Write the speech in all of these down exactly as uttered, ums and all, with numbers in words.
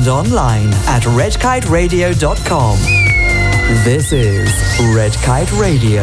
online at red kite radio dot com. This is Red Kite Radio.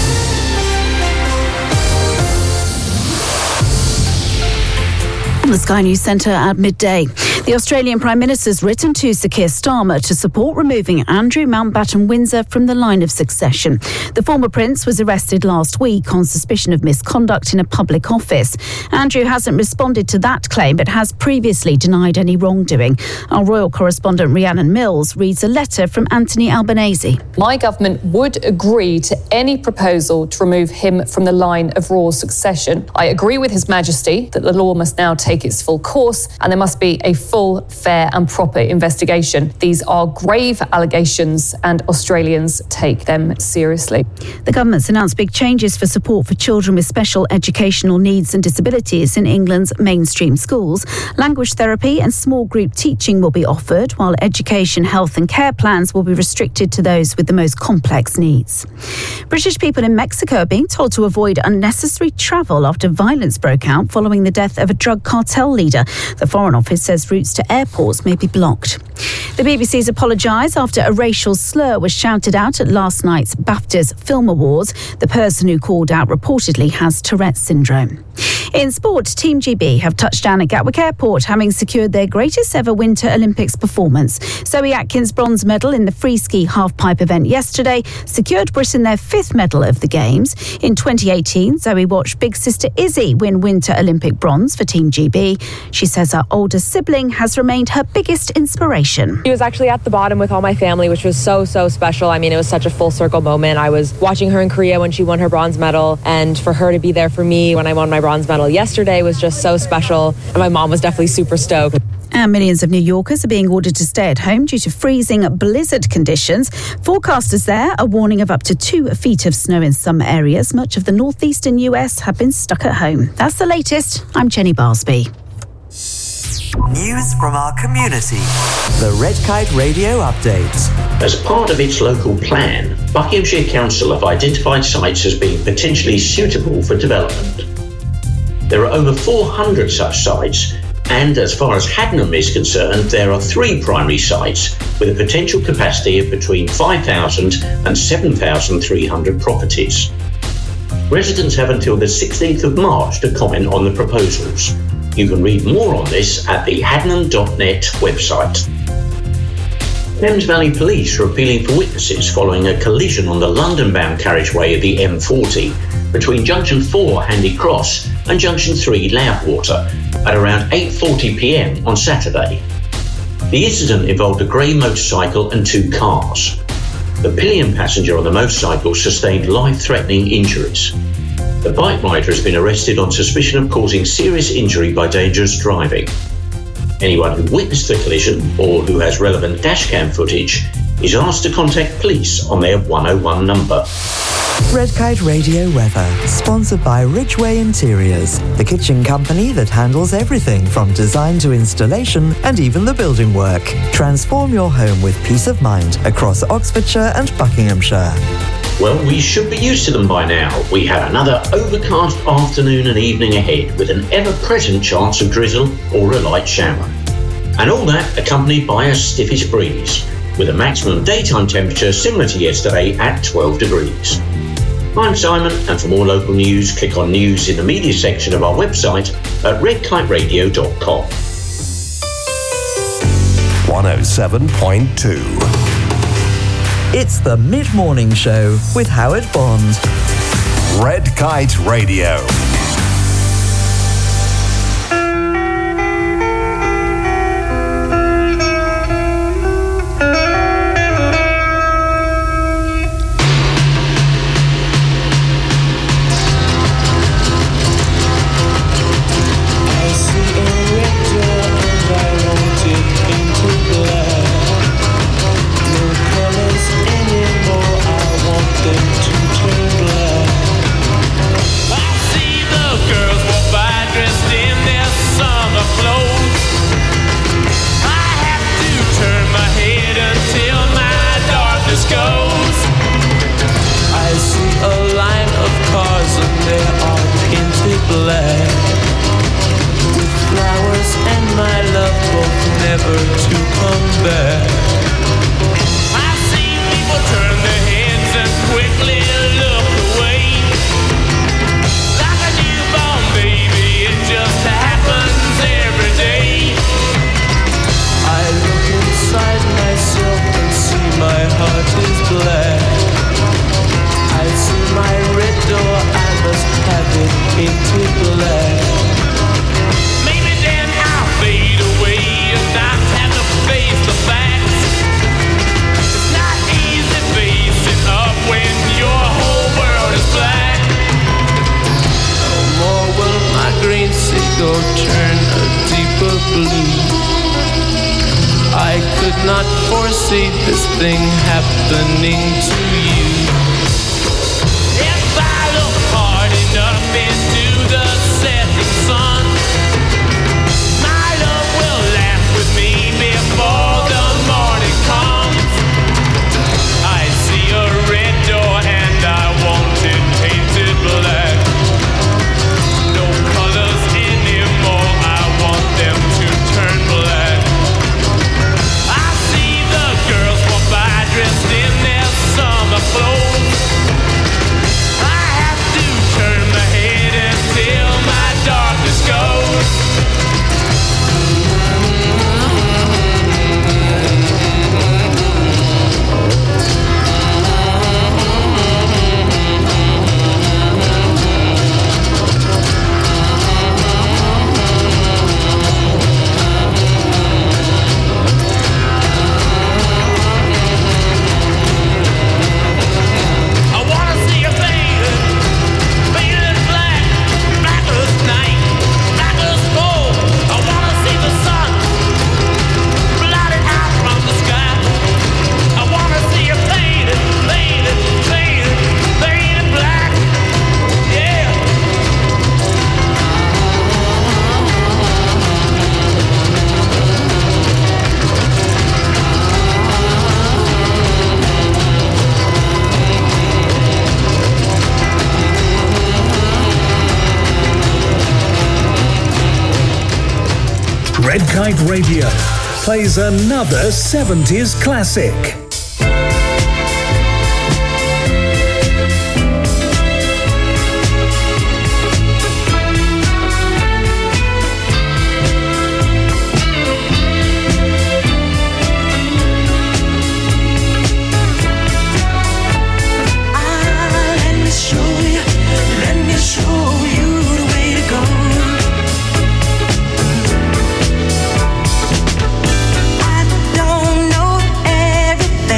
The Sky News Centre at midday. The Australian Prime Minister's written to Sir Keir Starmer to support removing Andrew Mountbatten Windsor from the line of succession. The former Prince was arrested last week on suspicion of misconduct in a public office. Andrew hasn't responded to that claim but has previously denied any wrongdoing. Our royal correspondent Rhiannon Mills reads a letter from Anthony Albanese. My government would agree to any proposal to remove him from the line of royal succession. I agree with His Majesty that the law must now take its full course and there must be a full, fair and proper investigation. These are grave allegations and Australians take them seriously. The government's announced big changes for support for children with special educational needs and disabilities in England's mainstream schools. Language therapy and small group teaching will be offered, while education, health and care plans will be restricted to those with the most complex needs. British people in Mexico are being told to avoid unnecessary travel after violence broke out following the death of a drug cartel leader. The Foreign Office says routes to airports may be blocked. The B B C's apologised after a racial slur was shouted out at last night's BAFTAs Film Awards. The person who called out reportedly has Tourette's syndrome. In sport, Team G B have touched down at Gatwick Airport, having secured their greatest ever Winter Olympics performance. Zoe Atkins' bronze medal in the free ski half-pipe event yesterday secured Britain their fifth medal of the Games. In twenty eighteen, Zoe watched big sister Izzy win Winter Olympic bronze for Team G B. She says her older sibling has remained her biggest inspiration. She was actually at the bottom with all my family, which was so, so special. I mean, it was such a full circle moment. I was watching her in Korea when she won her bronze medal, and for her to be there for me when I won my bronze medal yesterday was just so special. And my mom was definitely super stoked. And millions of New Yorkers are being ordered to stay at home due to freezing blizzard conditions. Forecasters there are warning of up to two feet of snow in some areas. Much of the northeastern U S have been stuck at home. That's the latest. I'm Jenny Barsby. News from our community. The Red Kite Radio Update. As part of its local plan, Buckinghamshire Council have identified sites as being potentially suitable for development. There are over four hundred such sites, and as far as Haddenham is concerned, there are three primary sites with a potential capacity of between five thousand and seven thousand three hundred properties. Residents have until the sixteenth of March to comment on the proposals. You can read more on this at the haddenham dot net website. Thames Valley Police are appealing for witnesses following a collision on the London-bound carriageway of the M forty between Junction four Handy Cross and Junction three Loudwater at around eight forty p m on Saturday. The incident involved a grey motorcycle and two cars. The pillion passenger on the motorcycle sustained life-threatening injuries. The bike rider has been arrested on suspicion of causing serious injury by dangerous driving. Anyone who witnessed the collision or who has relevant dashcam footage is asked to contact police on their one oh one number. Red Kite Radio weather, sponsored by Ridgeway Interiors, the kitchen company that handles everything from design to installation and even the building work. Transform your home with peace of mind across Oxfordshire and Buckinghamshire. Well, we should be used to them by now. We have another overcast afternoon and evening ahead with an ever-present chance of drizzle or a light shower. And all that accompanied by a stiffish breeze, with a maximum daytime temperature similar to yesterday at twelve degrees. I'm Simon, and for more local news, click on News in the Media section of our website at red kite radio dot com. one oh seven point two. It's the Mid-Morning Show with Howard Bond. Red Kite Radio. With flowers and my love both never to come back. I see people turn their heads and quickly look away. Like a newborn baby, it just happens every day. I look inside myself and see my heart is black. I see my red door, I must have it painted black. Maybe then I'll fade away and I'll have to face the facts. It's not easy facing up when your whole world is black. No more will my green seagull turn a deeper blue. I could not foresee this thing happening to you. If I look hard enough into the setting sun, my love will laugh with me before the morning comes. I see a red door and I want it painted black. No colors anymore, I want them to turn black. I see the girls walk by dressed in their summer clothes. I have to turn my head until my darkness goes. I wanna see you faded, faded black, black as night, black as gold. I wanna see the sun blotted out from the sky. I wanna see you faded, faded, faded, faded black. Yeah. Red Kite Radio plays another seventies classic. Let me show you, let me show you the way to go. I don't know everything.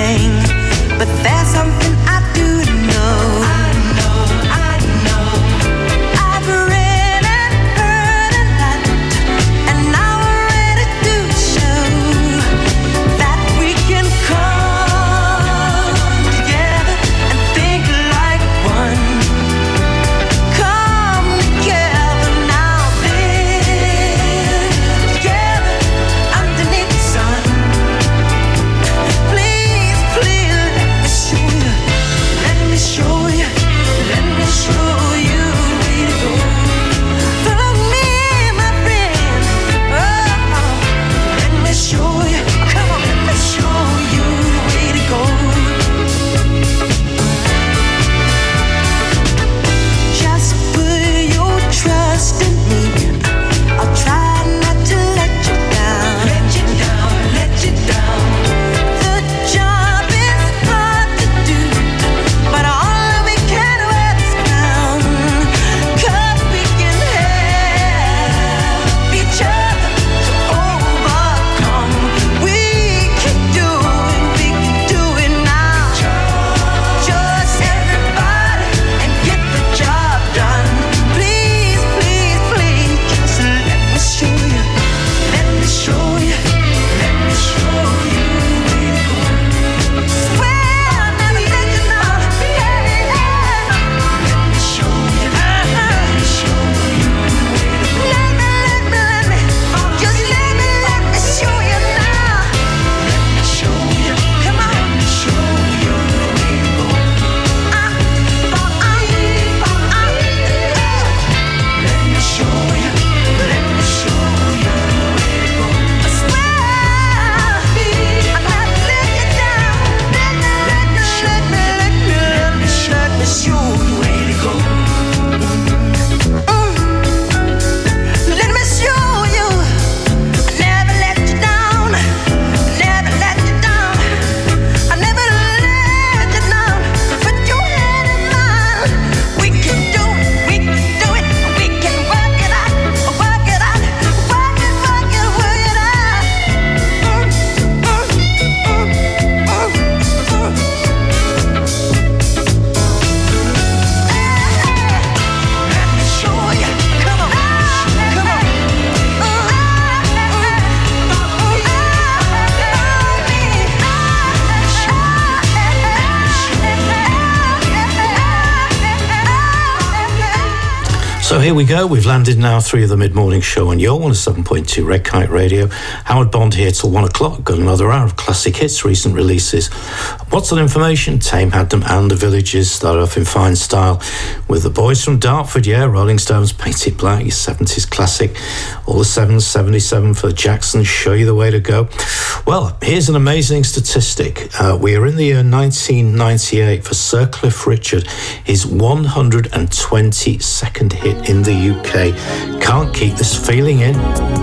here we go. We've landed now three of the mid-morning show on your one oh seven point two Red Kite Radio. Howard Bond here till one o'clock. Got another hour of classic hits, recent releases. What's on information? Tame Hadnam and the Villages start off in fine style with the boys from Dartford, yeah, Rolling Stones, Paint It Black, your seventies classic. All the sevens, seventy-seven for the Jacksons, Show You the Way to Go. Well, here's an amazing statistic. Uh, we are in the year nineteen ninety-eight for Sir Cliff Richard, his one hundred twenty-second hit in the U K. Can't keep this feeling in.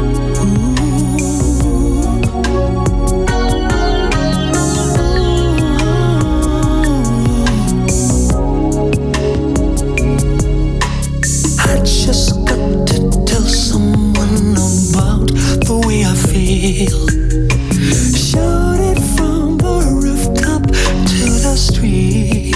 I just got to tell someone about the way I feel. Shout it from the rooftop to the street.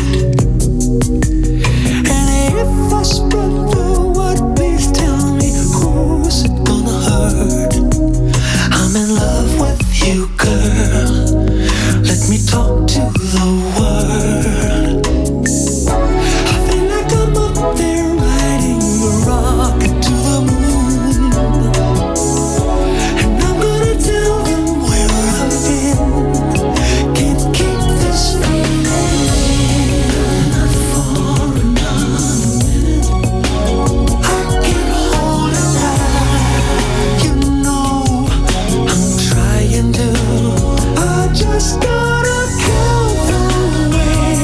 And if I spread the word, please tell me who's it gonna hurt. I'm in love with you, girl. Let me talk to the world. I feel like I'm up there riding the rocket to the moon. And I'm gonna tell them where I've been. Can't keep this feeling. Not for another minute. I can't hold it back. You know I'm trying to. I just gotta count the ways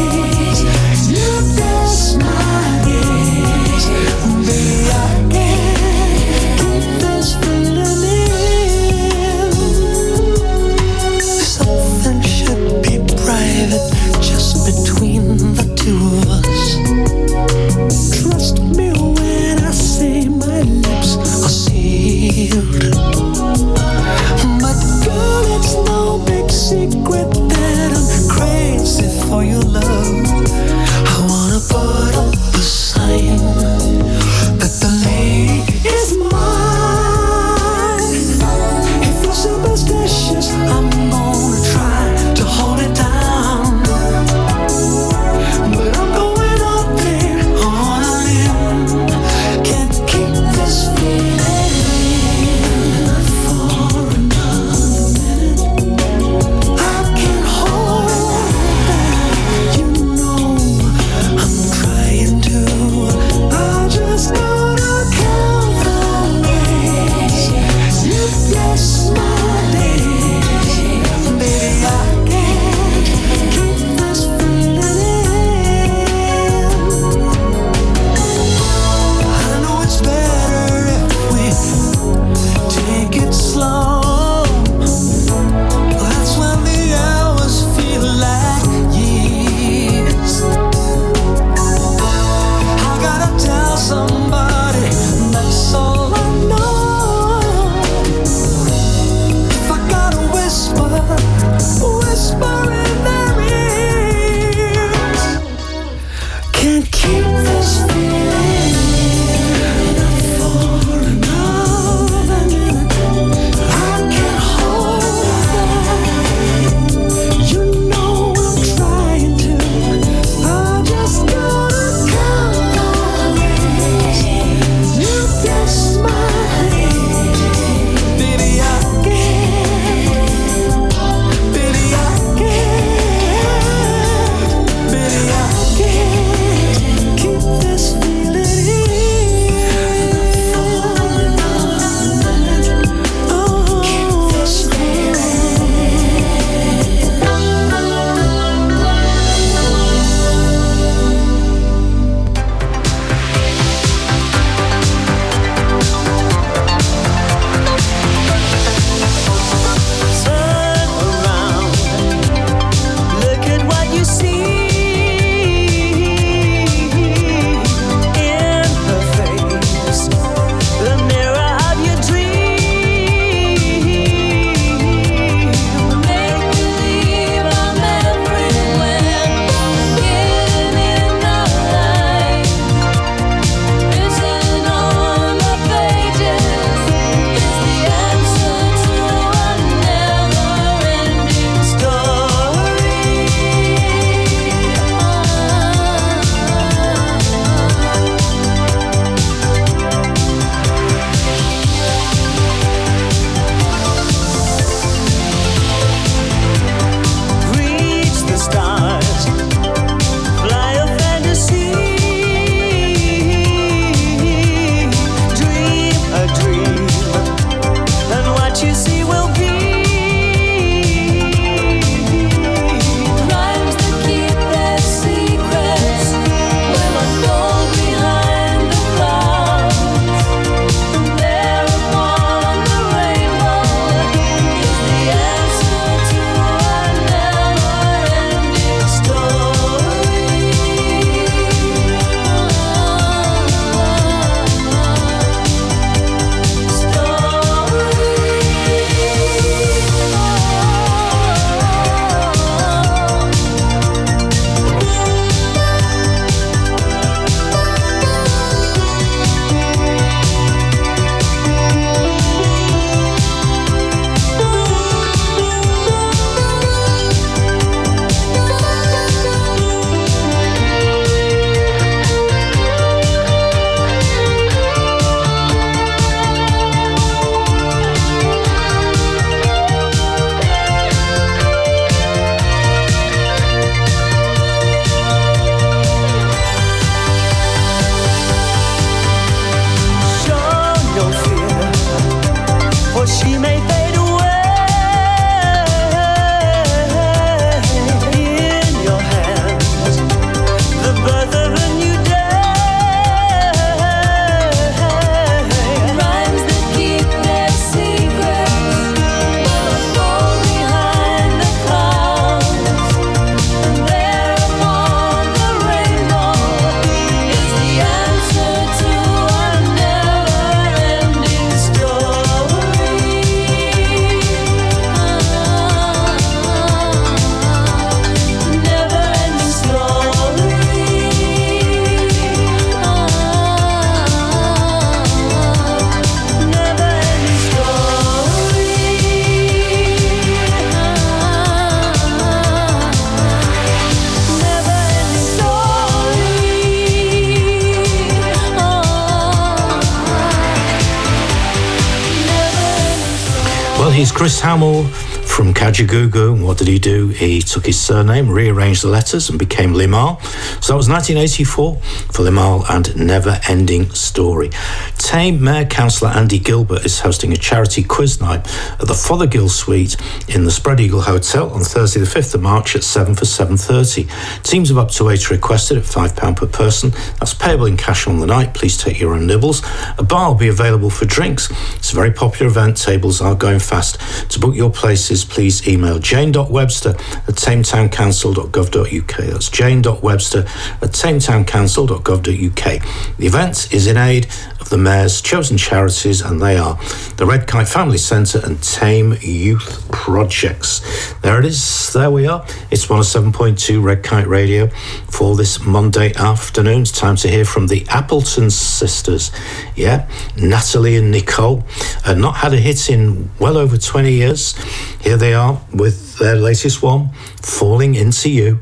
he's Chris Hamill from Kajagoogoo. And what did he do? He took his surname, rearranged the letters, and became Limahl. So that was nineteen eighty-four for Limahl and Never Ending Story. Tame Mayor Councillor Andy Gilbert is hosting a charity quiz night at the Fothergill Suite in the Spread Eagle Hotel on Thursday the fifth of March at seven for seven thirty. Teams of up to eight are requested at five pounds per person. That's payable in cash on the night. Please take your own nibbles. A bar will be available for drinks. It's a very popular event. Tables are going fast. To book your places, please email jane dot webster at tametown council dot gov dot uk. That's jane dot webster at tametown council dot gov dot uk. The event is in aid of the Mayor's chosen charities, and they are the Red Kite Family Centre and Tame Youth Projects. There it is. There we are. It's one oh seven point two Red Kite Radio for this Monday afternoon. It's time to hear from the Appleton sisters. Yeah, Natalie and Nicole. Uh, not had a hit in well over twenty years. Here they are with their latest one, Falling Into You.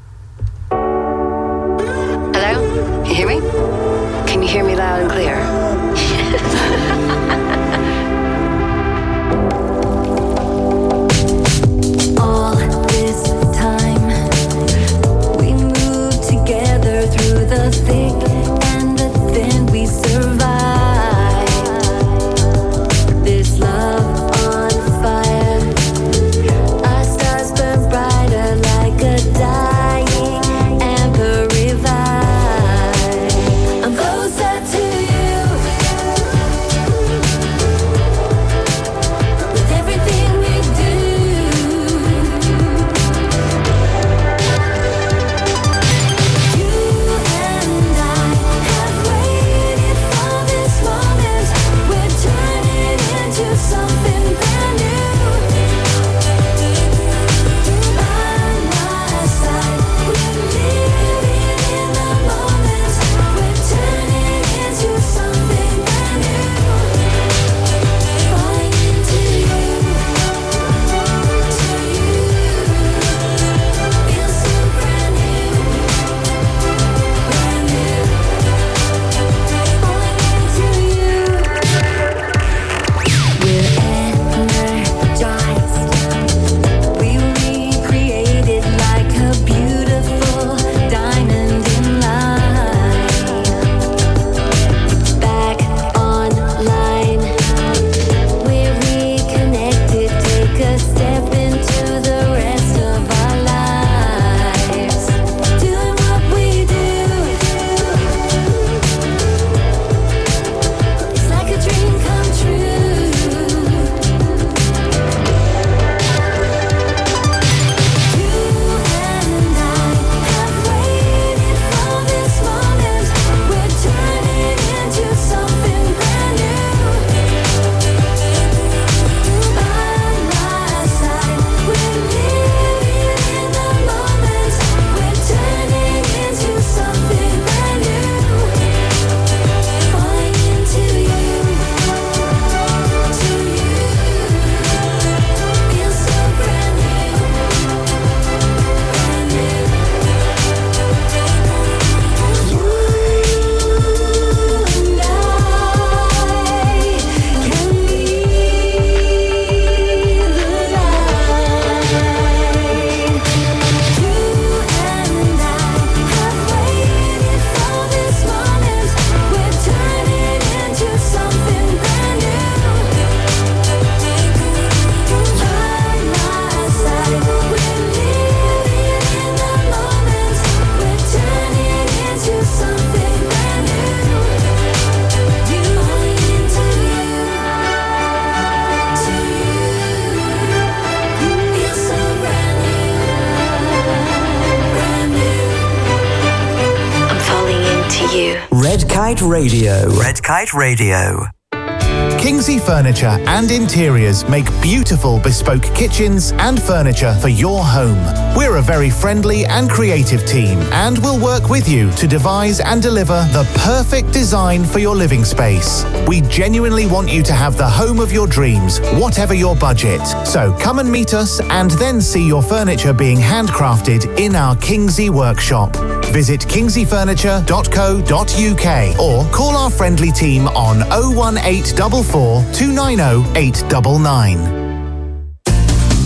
Hello? You hear me? Can you hear me loud and clear? All this time we moved together through the thick and the thin. We survived this love on fire. Our stars burn brighter like a dying ember revive. I'm closer to you with everything we do. You and I have waited for this moment. We're turning into something brand new. By my side, we're living in the moment. We're turning into something brand new. Falling into you, to you. Feels so brand new, brand new. Falling into you. We're energized. We recreated like a beautiful diamond in light. Back online, we're reconnected. Take a step into the rest of our lives. Doing what we do. It's like a dream come true. You and I have waited for this moment. We're turning into something brand new. By my side, we're living in the moment. We're turning into something brand new. Falling into you, to you. Feels so brand new, brand new. You and I can be the light. You and I have waited for this moment. We're turning into something brand new. By my side, we're living in the moment. We're turning into something brand new. You falling into you, to you. Feels so brand new, brand new. I'm falling into you. Red Kite Radio. Red Kite Radio. Kingsley Furniture and Interiors make beautiful bespoke kitchens and furniture for your home. We're a very friendly and creative team and will work with you to devise and deliver the perfect design for your living space. We genuinely want you to have the home of your dreams, whatever your budget. So come and meet us and then see your furniture being handcrafted in our Kingsley workshop. Visit kingsley furniture dot co dot uk or call our friendly team on oh one eight four four, two nine oh, eight nine nine.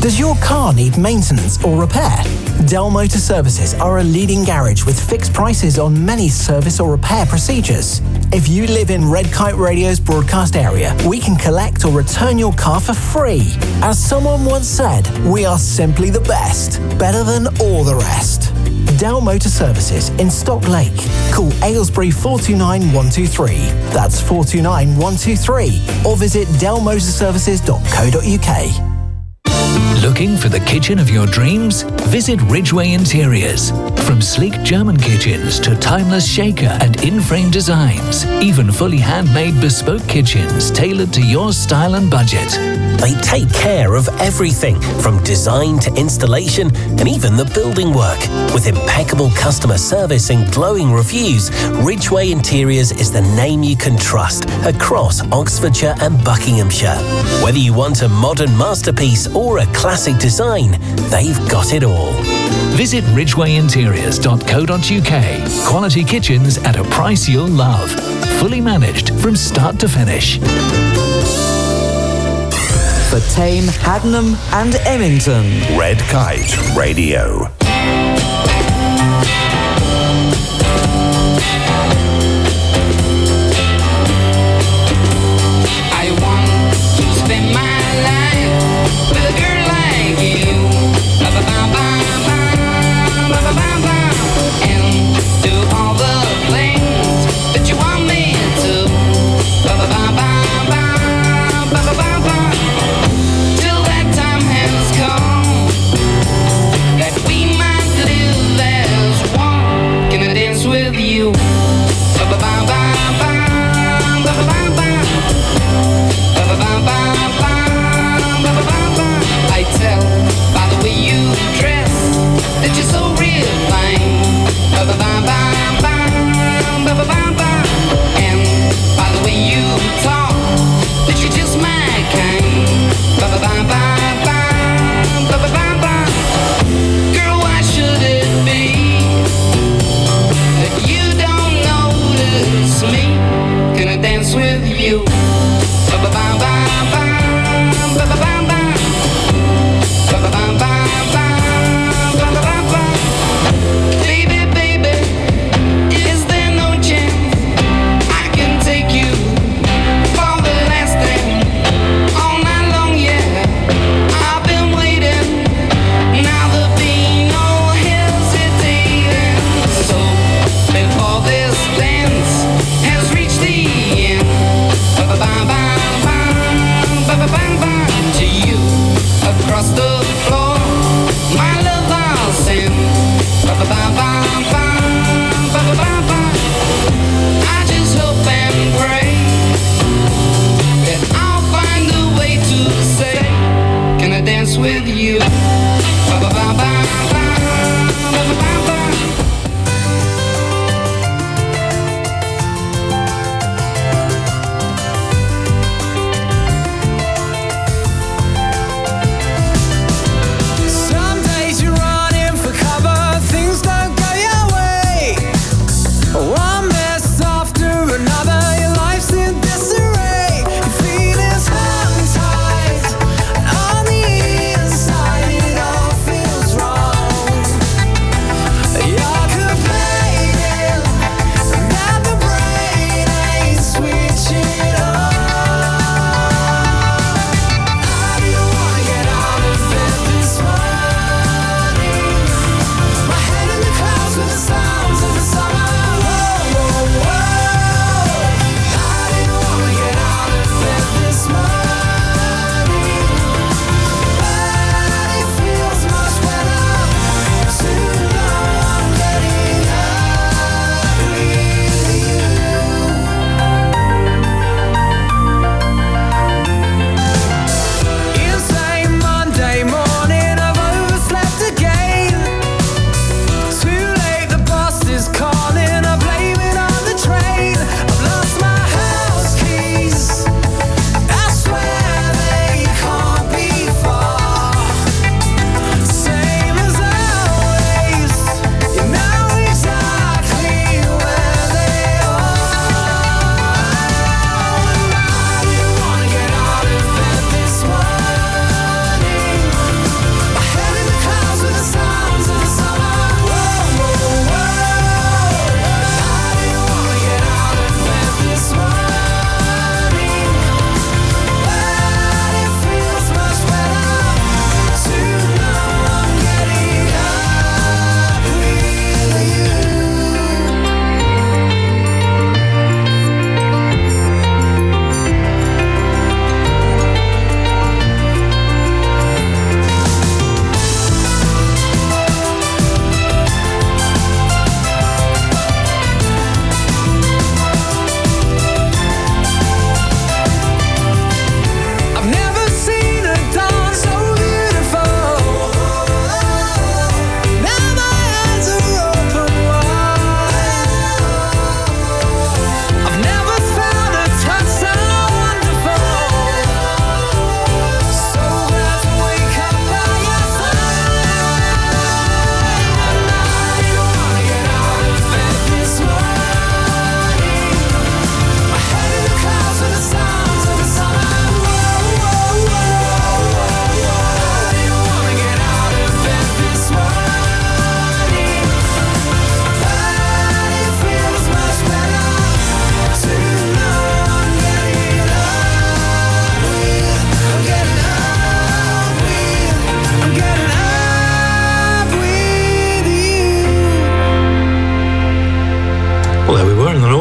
Does your car need maintenance or repair? Dell Motor Services are a leading garage with fixed prices on many service or repair procedures. If you live in Red Kite Radio's broadcast area, we can collect or return your car for free. As someone once said, we are simply the best, better than all the rest. Dell Motor Services in Stock Lake. Call Aylesbury four two nine one two three. That's four two nine one two three. Or visit dell motor services dot co dot uk. Looking for the kitchen of your dreams? Visit Ridgeway Interiors. From sleek German kitchens to timeless shaker and in-frame designs, even fully handmade bespoke kitchens tailored to your style and budget. They take care of everything from design to installation and even the building work. With impeccable customer service and glowing reviews, Ridgeway Interiors is the name you can trust across Oxfordshire and Buckinghamshire. Whether you want a modern masterpiece or a classic design, they've got it all. Visit ridgeway interiors dot co dot uk. Quality kitchens at a price you'll love. Fully managed from start to finish. For Tame, Haddenham and Emmington. Red Kite Radio. I want to spend my life with a girl like you. And do all the things that you want me to. Till that time has come, that we might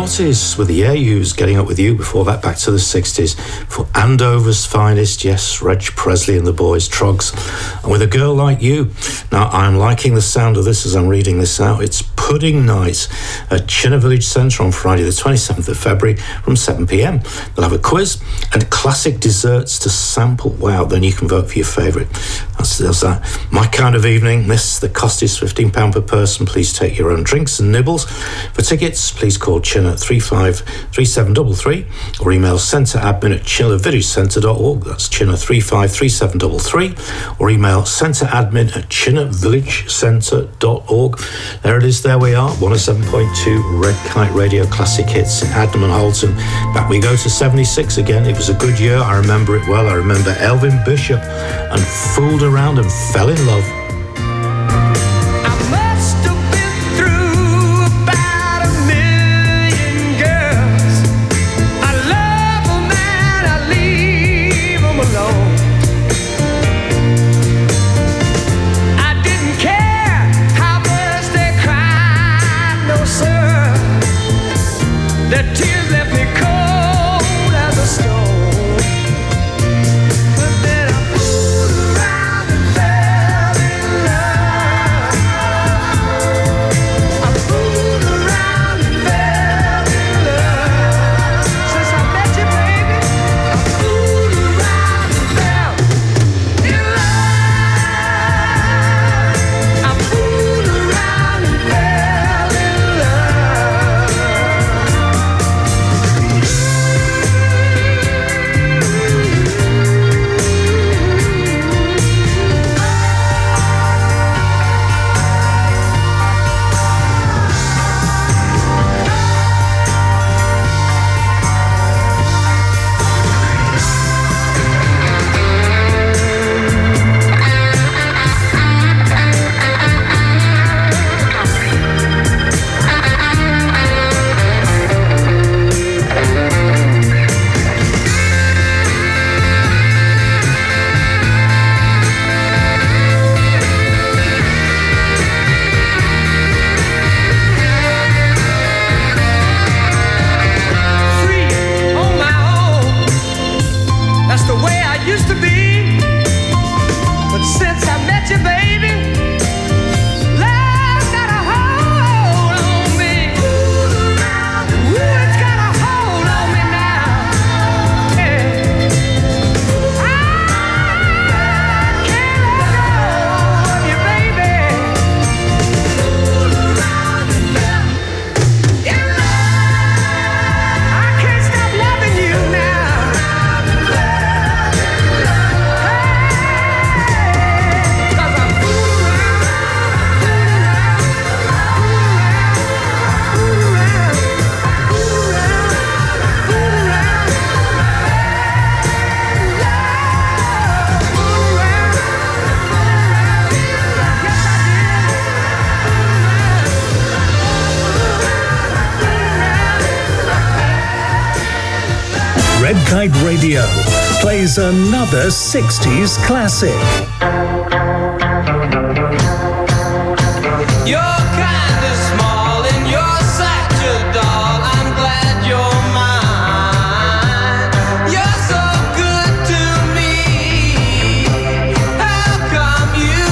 noughties with the A Us, Getting Up With You. Before that, back to the sixties for Andover's finest, yes, Reg Presley and the Boys, Trogs, and With a Girl Like You. Now, I'm liking the sound of this as I'm reading this out. It's Pudding Night at Chinner Village Centre on Friday the twenty-seventh of February from seven p.m. They'll have a quiz and classic desserts to sample. Wow, then you can vote for your favourite. That's, that's that. My kind of evening. This, the cost is fifteen pounds per person. Please take your own drinks and nibbles. For tickets, please call Chinner three five three seven three three or email centreadmin at chinnervillagecentre dot org. That's Chinner three five three seven three three or email centreadmin at chinnervillagecentre dot org. There it is, there we are, one oh seven point two Red Kite Radio Classic Hits in Adnam and Halton. Back we go to seventy-six again. It was a good year, I remember it well. I remember Elvin Bishop and Fooled Around and Fell in Love. Their tears left me cold as a stone. But then I fooled around and fell in love. I fooled around and fell in love. Since I met you, baby, I fooled around and fell in love. I fooled around and fell in love. That's the way I used to be. But since I met you, baby, love got a hold on me. Ooh, it's got a hold on me now. Yeah. I can't let go of you, baby. In love, I can't stop loving you now. Red Kite Radio plays another sixties classic. You're kind of small and you're such a doll. I'm glad you're mine. You're so good to me. How come you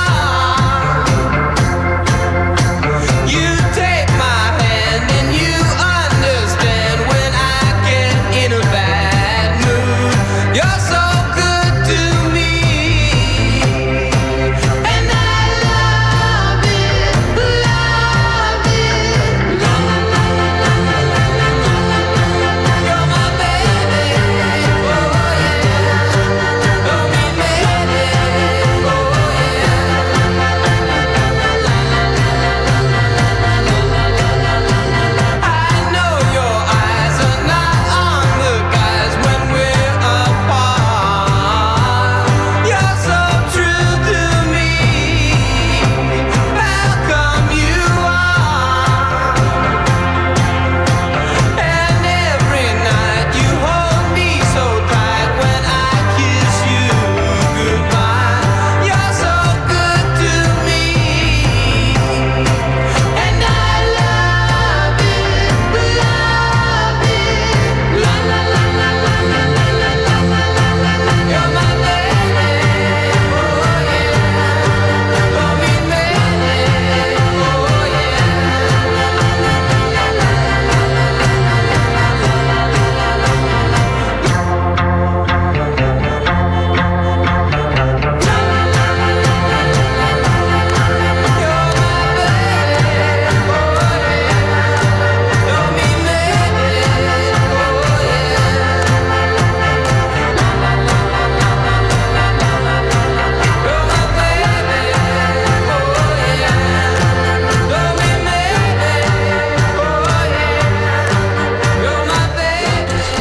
are? You take my hand and you understand when I get in a bad mood. You're so good to me. And I love it.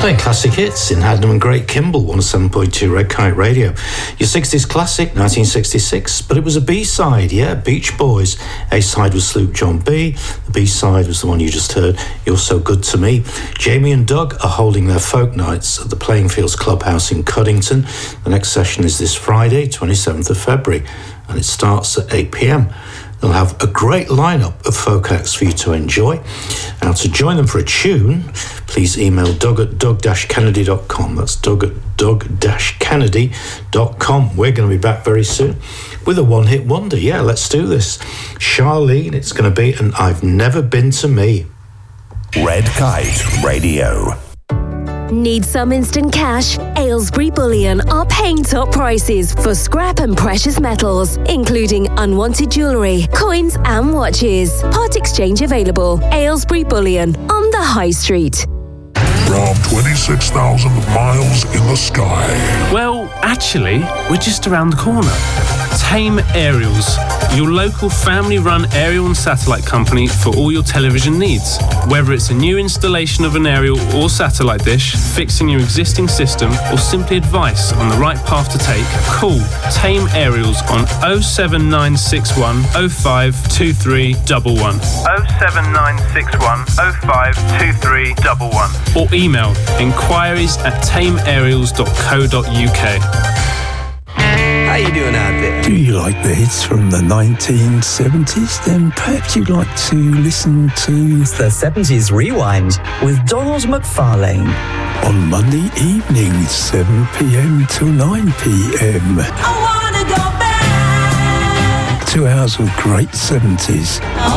Playing classic hits in Hadnam and Great Kimble, one oh seven point two Red Kite Radio. Your sixties classic, nineteen sixty-six, but it was a B-side, yeah, Beach Boys. A-side was Sloop John B. The B-side was the one you just heard, You're So Good To Me. Jamie and Doug are holding their folk nights at the Playing Fields Clubhouse in Cuddington. The next session is this Friday, twenty-seventh of February, and it starts at eight p.m. They'll have a great lineup of folk acts for you to enjoy. Now, to join them for a tune, please email Doug at doug dash kennedy dot com. That's Doug at doug dash kennedy dot com. We're going to be back very soon with a one-hit wonder. Yeah, let's do this. Charlene, it's going to be an I've Never Been to Me. Red Kite Radio. Need some instant cash? Aylesbury Bullion are paying top prices for scrap and precious metals, including unwanted jewellery, coins and watches. Part exchange available. Aylesbury Bullion on the High Street. From twenty-six thousand miles in the sky. Well, actually, we're just around the corner. Tame Aerials, your local family-run aerial and satellite company for all your television needs. Whether it's a new installation of an aerial or satellite dish, fixing your existing system, or simply advice on the right path to take, call Tame Aerials on oh seven nine six one oh five two three one one. oh seven nine six one oh five two three one one. Or email inquiries at tame aerials dot co dot uk. How you doing out there? Do you like the hits from the nineteen seventies? Then perhaps you'd like to listen to the seventies Rewind with Donald McFarlane. On Monday evenings, seven p.m. till nine p.m. I wanna go back. Two hours of great seventies.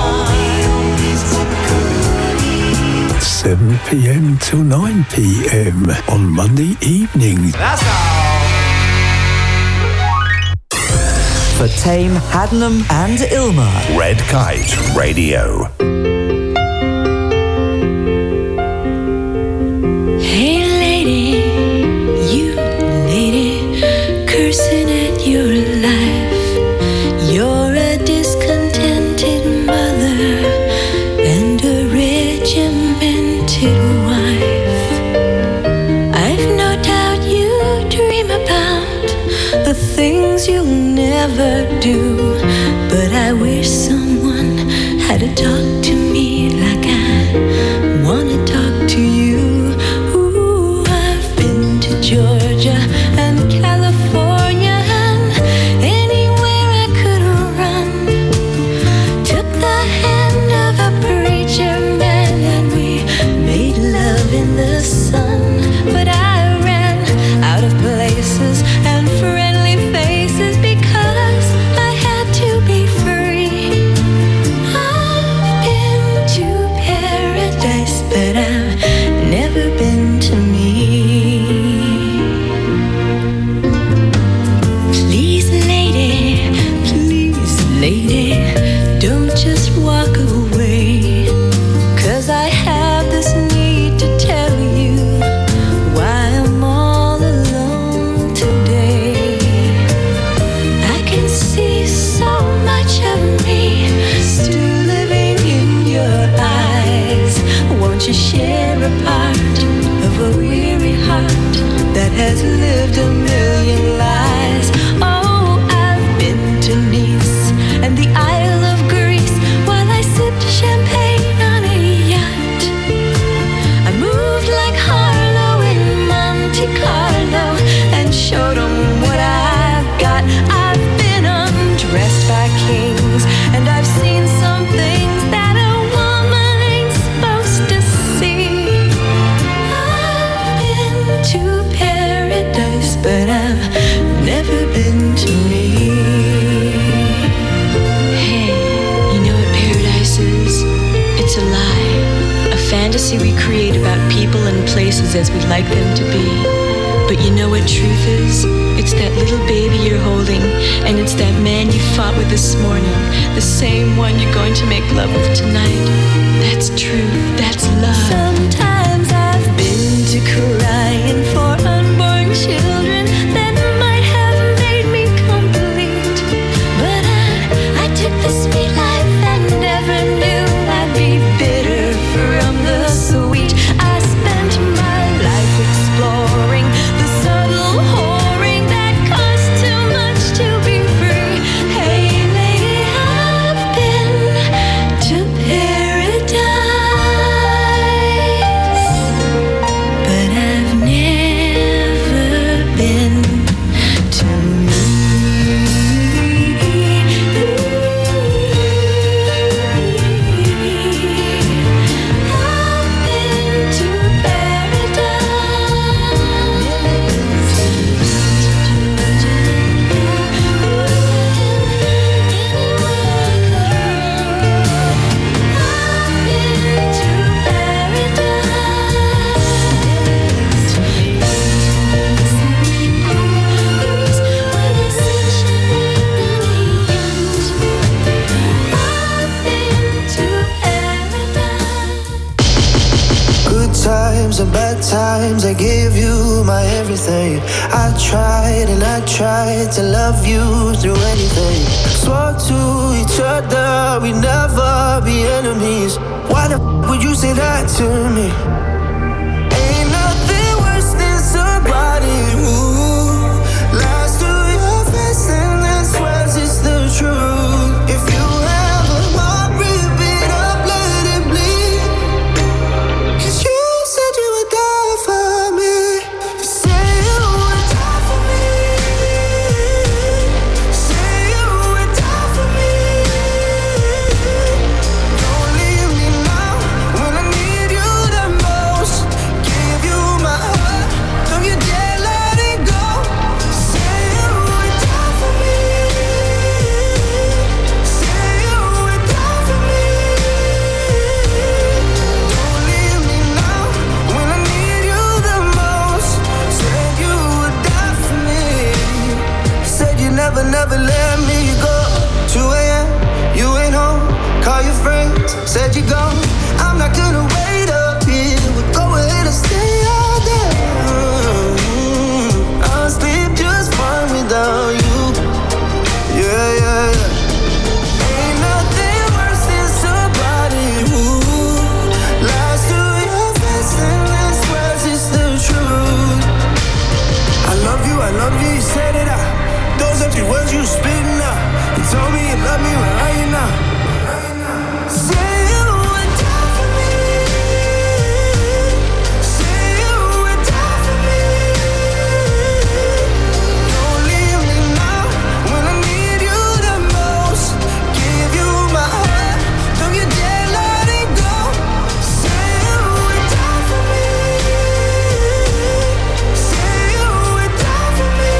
seven p.m. till nine p.m. on Monday evenings. That's all. For Tame, Hadnam and Ilma. Red Kite Radio. Hey lady, you lady, cursing at your life. You're a discontented mother and a regimented wife. I've no doubt you dream about the things you'll never do, but I wish someone had to talk to me like I wanna talk to you. Ooh, I've been to Georgia and California and anywhere I could run. Took the hand of a preacher man and we made love in the sun, but I ran out of places and friendly faces because I had to be free. I've been to paradise, but I've never been to me. Please, lady, please, lady, don't just walk away, 'cause I have this need to tell you why I'm all alone today. I can see so much of me still living in your eyes. Won't you share a part of a weary heart that has lived a million lies? Oh, I've been to Nice and the Isle of Greece while I sipped champagne on a yacht. I moved like Harlow in Monte Carlo and showed 'em what I've got. I've been undressed by kings and I've seen some things that a woman ain't supposed to see. I've been to paradise, but I've never been to me. Hey, you know what paradise is? It's a lie, a fantasy we create about people and places as we'd like them to be. But you know what truth is? It's that little baby you're holding, and it's that man you fought with this morning, the same one you're going to make love with tonight. That's truth, that's love. Sometimes I've been to crying for unborn children that might have made me complete. But I, I took the sweet life and never knew I'd be bitter from the sweet. I spent my life times I gave you my everything. I tried and I tried to love you through anything. Swore to each other we'd never be enemies. Why the f would you say that to me? Ain't nothing worse than somebody who lies to your face and then swears it's the truth. If you have a heart, rip it up, let it bleed. 'Cause you said you would die for me. You say you would die for me. Say you would die for me. Don't leave me now when I need you the most. Give you my heart, don't you dare let it go. Say you would die for me. Say you would die for me. Don't leave me now when I need you the most. Said you would die for me. Said you never, never let me go. two a.m. you ain't home. Call your friends, said you gone. I'm not gonna wait up here. We'll go ahead and stay all day. Mm, I'll sleep just fine without you. Yeah, yeah, yeah. Ain't nothing worse than somebody who lies to your face and then swears it's the truth. I love you, I love you, you said it out. Those empty words you spitting out. You told me you love me, where are you now? Say you would die for me. Say you would die for me. Don't leave me now when I need you the most. Give you my heart, don't you dare let it go. Say you would die for me. Say you would die for me.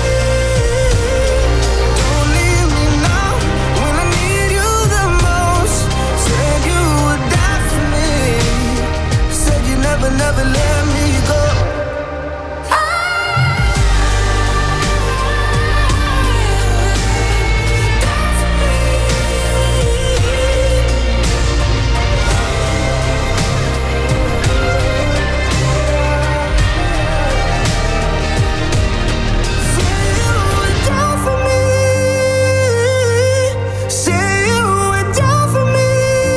Don't leave me now when I need you the most. Said you would die for me. Said you never, never let me go. Say you would die for me.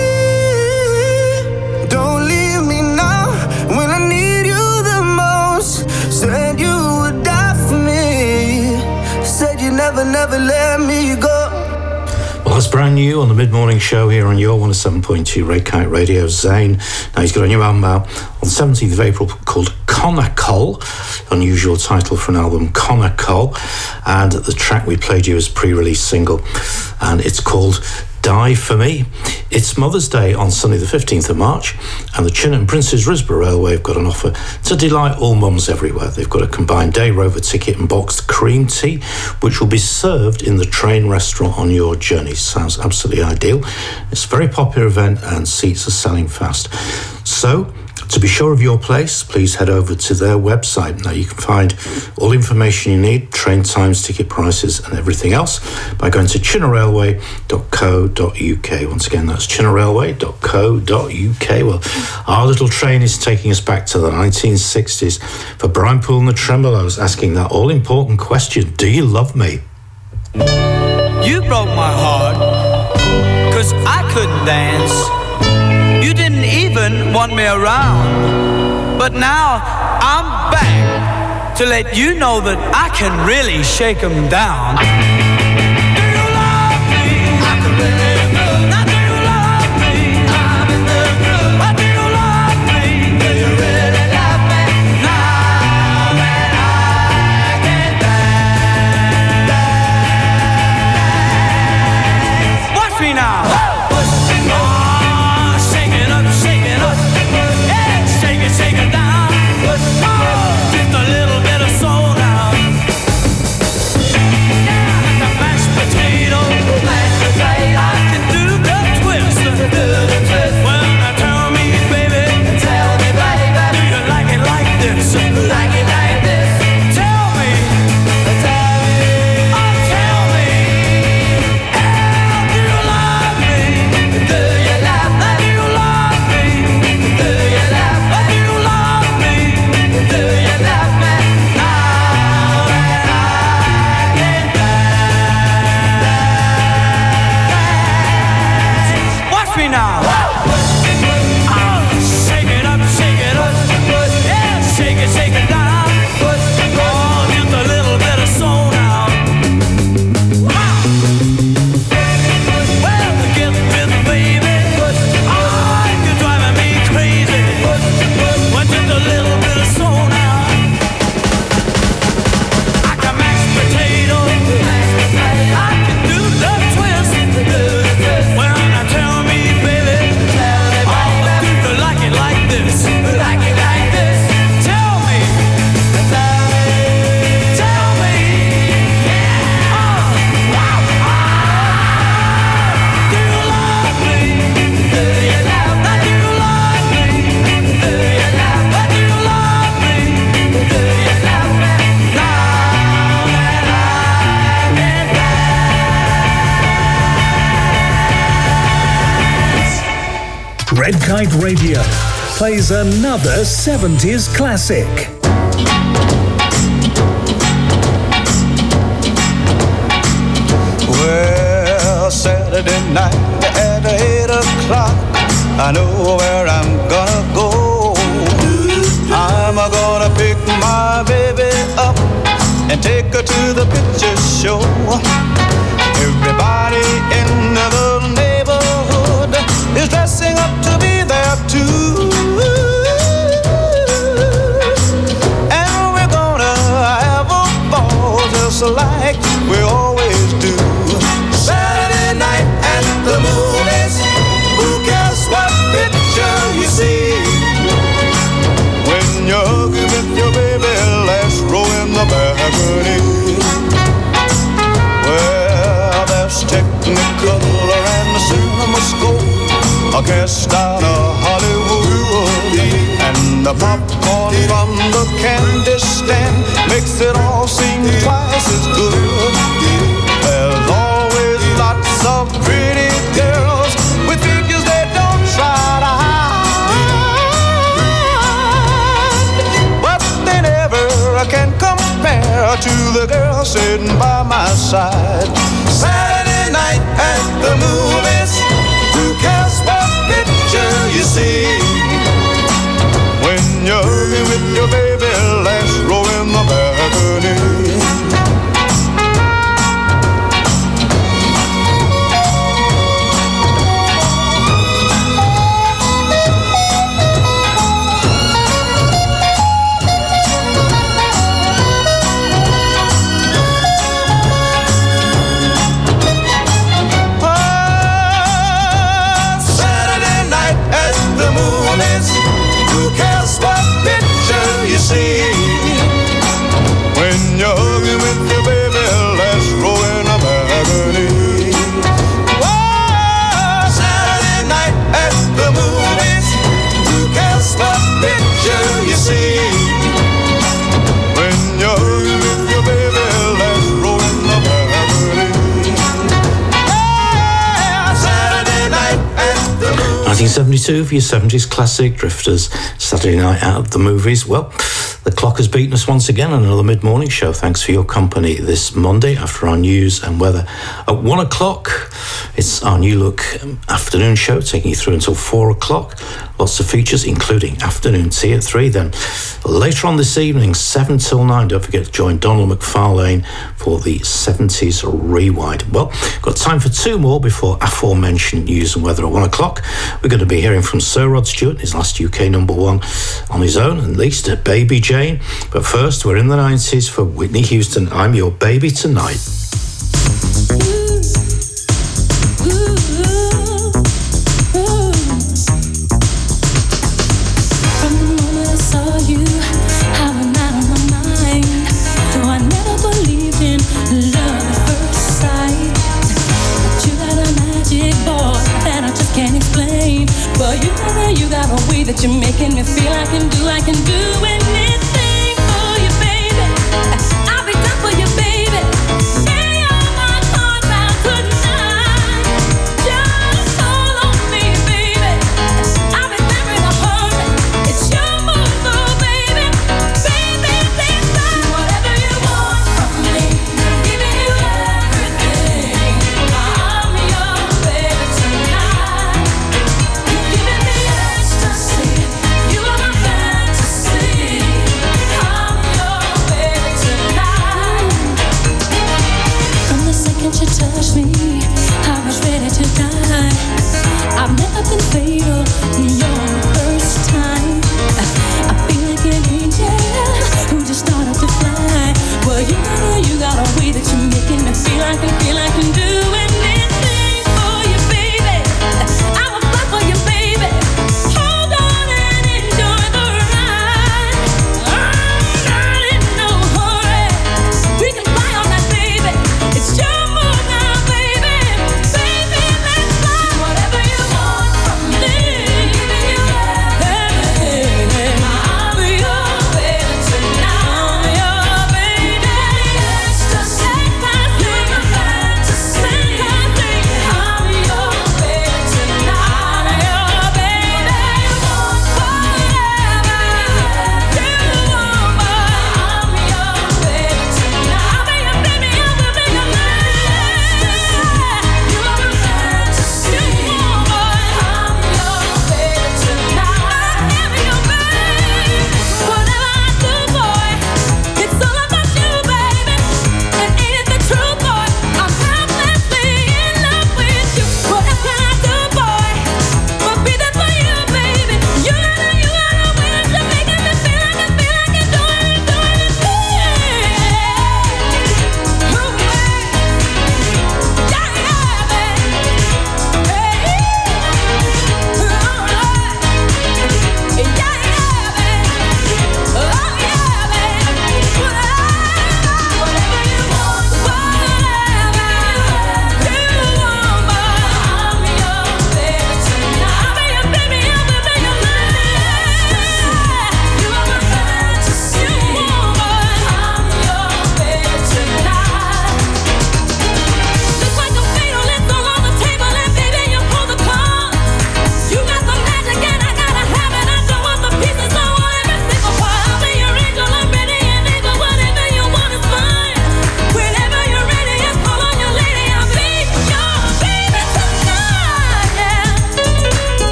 Don't leave me now when I need you the most. Said you would die for me. Said you never, never let me go. Well, that's brand new on the mid-morning show here on your one oh seven point two Red Kite Radio. Zane. Now, he's got a new album out on the seventeenth of April called Connacol. Unusual title for an album, Connacol. And the track we played you as pre-release single. And it's called Die For Me. It's Mother's Day on Sunday the fifteenth of March, and the Chin and Princes Risborough Railway have got an offer to delight all mums everywhere. They've got a combined day rover ticket and boxed cream tea, which will be served in the train restaurant on your journey. Sounds absolutely ideal. It's a very popular event and seats are selling fast. So, to be sure of your place, please head over to their website. Now, you can find all the information you need, train times, ticket prices, and everything else by going to chinner railway dot co dot uk. Once again, that's chinner railway dot co dot uk. Well, our little train is taking us back to the nineteen sixties for Brian Poole and the Tremolos, asking that all-important question, do you love me? You broke my heart, 'cause I couldn't dance. You didn't even want me around. But now I'm back to let you know that I can really shake 'em down. Do you love me? I can really love. Now do you love me? I'm in the groove. But do you love me? Do you really love me? Now that I can dance. Watch me now. Take it down, oh, just a little bit of soul now. Yeah, like a mashed potato, mashed potato. I can do the twist, do the twist. Well, now tell me, baby, tell me, baby, do you like it like this? Like it like this? Tell me, tell me, oh, tell me, yeah, do you love me? Red Kite Radio plays another seventies classic. Well, Saturday night at eight o'clock, I know where I'm gonna go. I'm gonna pick my baby up and take her to the picture show. Everybody in the neighborhood is dressing up to be there too. And we're gonna have a ball just like we always do. Saturday night at the movies, who cares what picture you see? When you're hugging with your baby, last row in the balcony. Well, there's Technicolor and the cinema scope, a cast out of Hollywood, and the popcorn from the candy stand makes it all seem twice as good. There's always lots of pretty girls with figures they don't try to hide, but they never can compare to the girl sitting by my side. Saturday night at the movies, who cares what picture you see? When you're hugging with your baby, last row in the balcony. See, when you're hugging with your baby, let's roll in a balcony. Oh, Saturday night at the movies, who cares what picture you see? When you're hugging with your baby, let's roll in a balcony. Yeah, Saturday night at the movies. nineteen seventy-two for your seventies classic Drifters, Saturday night out at the movies. Well, the clock has beaten us once again on another mid-morning show. Thanks for your company this Monday after our news and weather. At one o'clock, it's our New Look afternoon show, taking you through until four o'clock. Lots of features, including afternoon tea at three. Then later on this evening, seven till nine, don't forget to join Donald McFarlane for the seventies Rewind. Well, got time for two more before aforementioned news and weather at one o'clock. We're going to be hearing from Sir Rod Stewart, his last U K number one on his own, at least, Baby Jane. But first, we're in the nineties for Whitney Houston. I'm Your Baby Tonight. That you're making me feel I can do, I can do anything for you, baby. I'll be down for you, baby. Lay all my cards out tonight. Just hold on me, baby. I'll be there in a hurry. It's your move, oh, baby. Baby, please do whatever you want from me. I'm giving you everything. I'm your baby tonight. You're giving me ecstasy. You are my fantasy.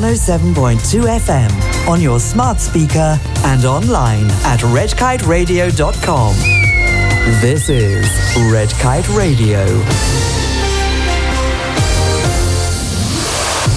oh seven point two F M on your smart speaker and online at red kite radio dot com. This is Red Kite Radio.